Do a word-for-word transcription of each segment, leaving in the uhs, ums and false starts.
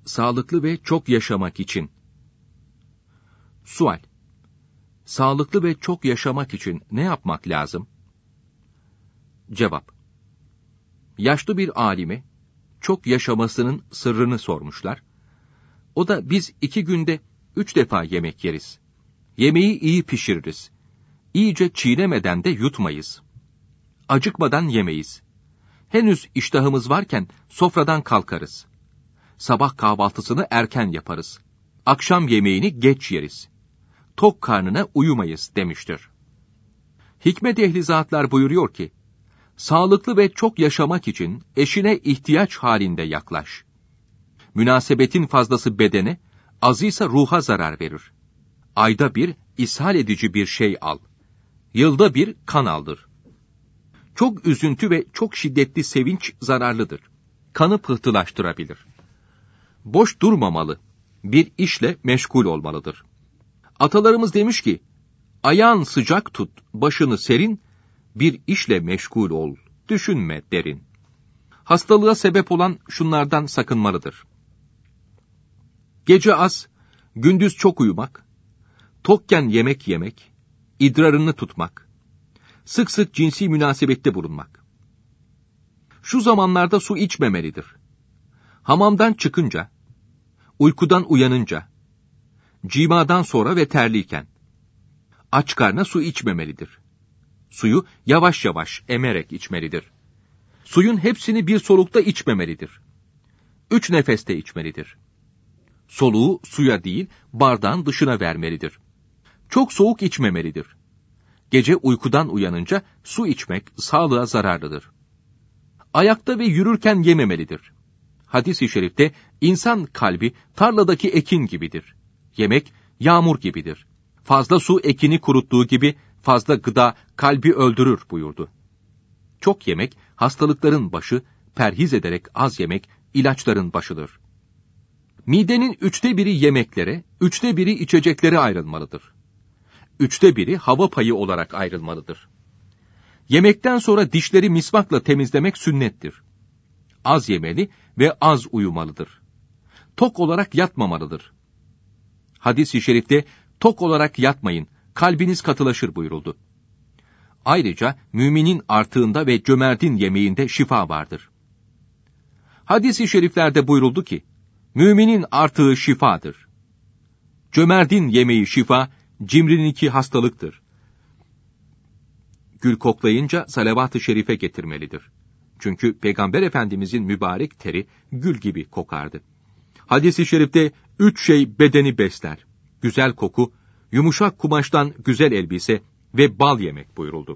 Sağlıklı ve çok yaşamak için. Sual: Sağlıklı ve çok yaşamak için ne yapmak lazım? Cevap: Yaşlı bir alime çok yaşamasının sırrını sormuşlar. O da biz iki günde üç defa yemek yeriz. Yemeği iyi pişiririz. İyice çiğnemeden de yutmayız. Acıkmadan yemeyiz. Henüz iştahımız varken sofradan kalkarız. Sabah kahvaltısını erken yaparız. Akşam yemeğini geç yeriz. Tok karnına uyumayız demiştir. Hikmet ehli zatlar buyuruyor ki, sağlıklı ve çok yaşamak için eşine ihtiyaç halinde yaklaş. Münasebetin fazlası bedene, azıysa ruha zarar verir. Ayda bir ishal edici bir şey al. Yılda bir kan aldır. Çok üzüntü ve çok şiddetli sevinç zararlıdır. Kanı pıhtılaştırabilir. Boş durmamalı. Bir işle meşgul olmalıdır. Atalarımız demiş ki, ayağın sıcak tut, başını serin, bir işle meşgul ol, düşünme derin. Hastalığa sebep olan şunlardan sakınmalıdır. Gece az, gündüz çok uyumak, tokken yemek yemek, idrarını tutmak, sık sık cinsi münasebette bulunmak. Şu zamanlarda su içmemelidir. Hamamdan çıkınca, uykudan uyanınca, cimadan sonra ve terliyken, aç karnına su içmemelidir. Suyu yavaş yavaş emerek içmelidir. Suyun hepsini bir solukta içmemelidir. Üç nefeste içmelidir. Soluğu suya değil, bardağın dışına vermelidir. Çok soğuk içmemelidir. Gece uykudan uyanınca su içmek sağlığa zararlıdır. Ayakta ve yürürken yememelidir. Hadis-i şerifte insan kalbi tarladaki ekin gibidir. Yemek yağmur gibidir. Fazla su ekini kuruttuğu gibi fazla gıda kalbi öldürür buyurdu. Çok yemek hastalıkların başı, perhiz ederek az yemek ilaçların başıdır. Midenin üçte biri yemeklere, üçte biri içeceklere ayrılmalıdır. Üçte biri hava payı olarak ayrılmalıdır. Yemekten sonra dişleri misvakla temizlemek sünnettir. Az yemeli ve az uyumalıdır. Tok olarak yatmamalıdır. Hadis-i şerifte tok olarak yatmayın, kalbiniz katılaşır buyuruldu. Ayrıca müminin artığında ve cömertin yemeğinde şifa vardır. Hadis-i şeriflerde buyuruldu ki, müminin artığı şifadır. Cömertin yemeği şifa, cimrininki hastalıktır. Gül koklayınca salavat-ı şerife getirmelidir. Çünkü Peygamber Efendimizin mübarek teri gül gibi kokardı. Hadis-i şerifte üç şey bedeni besler. Güzel koku, yumuşak kumaştan güzel elbise ve bal yemek buyuruldu.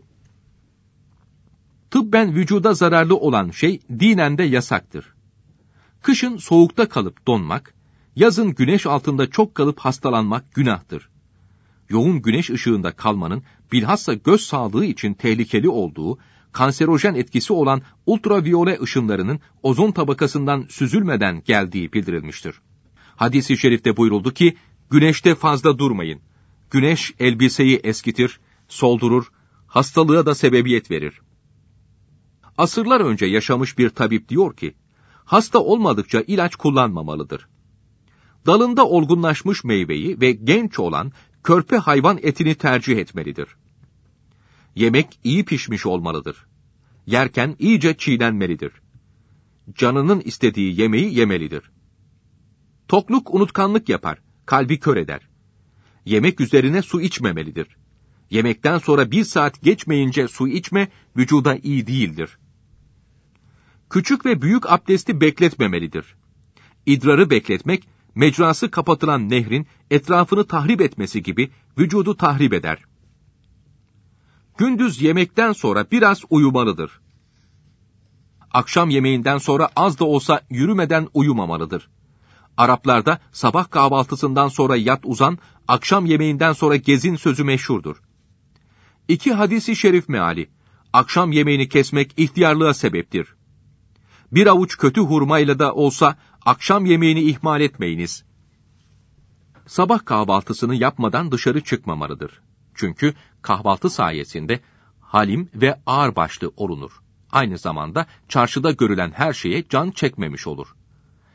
Tıbben vücuda zararlı olan şey dinen de yasaktır. Kışın soğukta kalıp donmak, yazın güneş altında çok kalıp hastalanmak günahtır. Yoğun güneş ışığında kalmanın bilhassa göz sağlığı için tehlikeli olduğu, kanserojen etkisi olan ultraviyole ışınlarının ozon tabakasından süzülmeden geldiği bildirilmiştir. Hadis-i şerifte buyuruldu ki, güneşte fazla durmayın. Güneş elbiseyi eskitir, soldurur, hastalığa da sebebiyet verir. Asırlar önce yaşamış bir tabip diyor ki, hasta olmadıkça ilaç kullanmamalıdır. Dalında olgunlaşmış meyveyi ve genç olan körpe hayvan etini tercih etmelidir. Yemek iyi pişmiş olmalıdır. Yerken iyice çiğnenmelidir. Canının istediği yemeği yemelidir. Tokluk unutkanlık yapar, kalbi kör eder. Yemek üzerine su içmemelidir. Yemekten sonra bir saat geçmeyince su içme, vücuda iyi değildir. Küçük ve büyük abdesti bekletmemelidir. İdrarı bekletmek, mecrası kapatılan nehrin etrafını tahrip etmesi gibi vücudu tahrip eder. Gündüz yemekten sonra biraz uyumalıdır. Akşam yemeğinden sonra az da olsa yürümeden uyumamalıdır. Araplarda sabah kahvaltısından sonra yat uzan, akşam yemeğinden sonra gezin sözü meşhurdur. İki hadisi şerif meali, akşam yemeğini kesmek ihtiyarlığa sebeptir. Bir avuç kötü hurmayla da olsa akşam yemeğini ihmal etmeyiniz. Sabah kahvaltısını yapmadan dışarı çıkmamalıdır. Çünkü kahvaltı sayesinde halim ve ağırbaşlı olunur. Aynı zamanda çarşıda görülen her şeye can çekmemiş olur.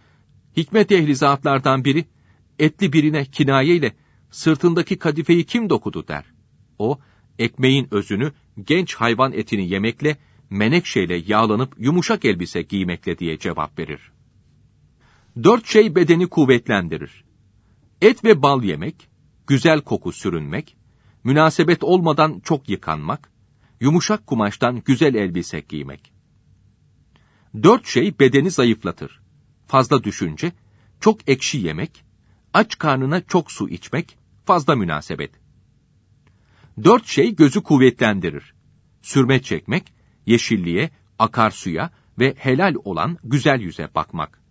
Hikmet ehli zatlardan biri, etli birine kinayeyle sırtındaki kadifeyi kim dokudu der. O, ekmeğin özünü genç hayvan etini yemekle, menekşeyle yağlanıp yumuşak elbise giymekle diye cevap verir. Dört şey bedeni kuvvetlendirir. Et ve bal yemek, güzel koku sürünmek, münasebet olmadan çok yıkanmak, yumuşak kumaştan güzel elbise giymek. Dört şey bedeni zayıflatır. Fazla düşünce, çok ekşi yemek, aç karnına çok su içmek, fazla münasebet. Dört şey gözü kuvvetlendirir. Sürme çekmek, yeşilliğe, akarsuya ve helal olan güzel yüze bakmak.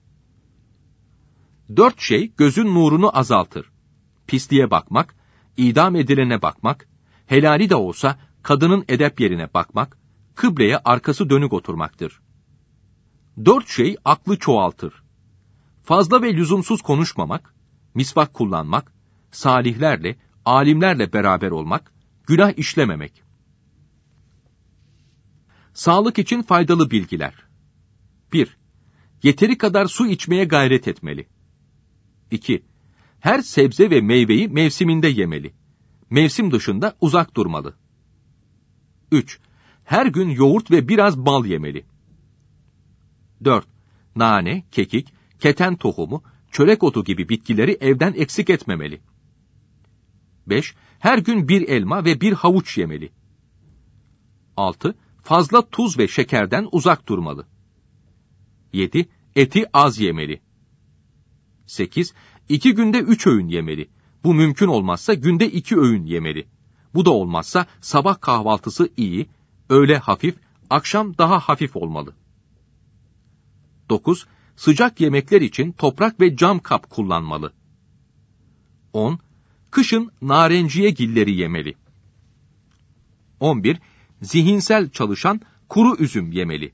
Dört şey gözün nurunu azaltır. Pisliğe bakmak, idam edilene bakmak, helali de olsa kadının edep yerine bakmak, kıbleye arkası dönük oturmaktır. Dört şey aklı çoğaltır. Fazla ve lüzumsuz konuşmamak, misvak kullanmak, salihlerle, alimlerle beraber olmak, günah işlememek. Sağlık için faydalı bilgiler. bir. Yeteri kadar su içmeye gayret etmeli. iki. Her sebze ve meyveyi mevsiminde yemeli. Mevsim dışında uzak durmalı. üç. Her gün yoğurt ve biraz bal yemeli. dört. Nane, kekik, keten tohumu, çörek otu gibi bitkileri evden eksik etmemeli. beş. Her gün bir elma ve bir havuç yemeli. altı. Fazla tuz ve şekerden uzak durmalı. yedi. Eti az yemeli. sekiz. İki günde üç öğün yemeli. Bu mümkün olmazsa günde iki öğün yemeli. Bu da olmazsa sabah kahvaltısı iyi, öğle hafif, akşam daha hafif olmalı. dokuz. Sıcak yemekler için toprak ve cam kap kullanmalı. on. Kışın narenciye gilleri yemeli. on bir. Zihinsel çalışan kuru üzüm yemeli.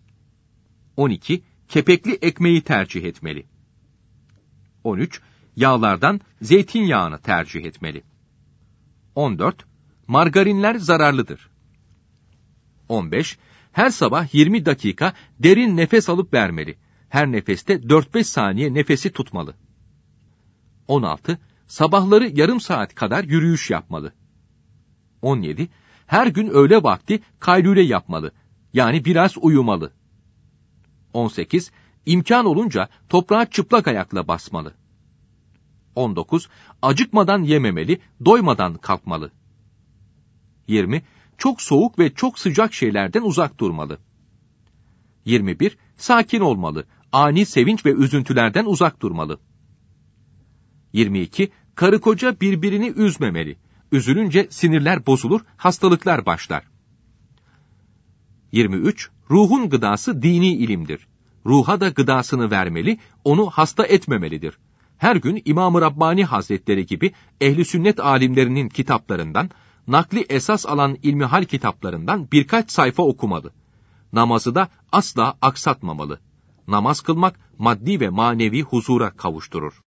on iki. Kepekli ekmeği tercih etmeli. on üç. Yağlardan zeytinyağını tercih etmeli. on dört. Margarinler zararlıdır. on beş. Her sabah yirmi dakika derin nefes alıp vermeli. Her nefeste dört beş saniye nefesi tutmalı. on altı. Sabahları yarım saat kadar yürüyüş yapmalı. on yedi. Her gün öğle vakti kaylule yapmalı. Yani biraz uyumalı. on sekiz. İmkan olunca toprağa çıplak ayakla basmalı. on dokuz. Acıkmadan yememeli, doymadan kalkmalı. yirmi. Çok soğuk ve çok sıcak şeylerden uzak durmalı. yirmi bir. Sakin olmalı, ani sevinç ve üzüntülerden uzak durmalı. yirmi iki. Karı koca birbirini üzmemeli. Üzülünce sinirler bozulur, hastalıklar başlar. yirmi üç. Ruhun gıdası dini ilimdir. Ruha da gıdasını vermeli, onu hasta etmemelidir. Her gün İmam-ı Rabbani Hazretleri gibi ehli sünnet alimlerinin kitaplarından, nakli esas alan ilmihal kitaplarından birkaç sayfa okumalı. Namazı da asla aksatmamalı. Namaz kılmak maddi ve manevi huzura kavuşturur.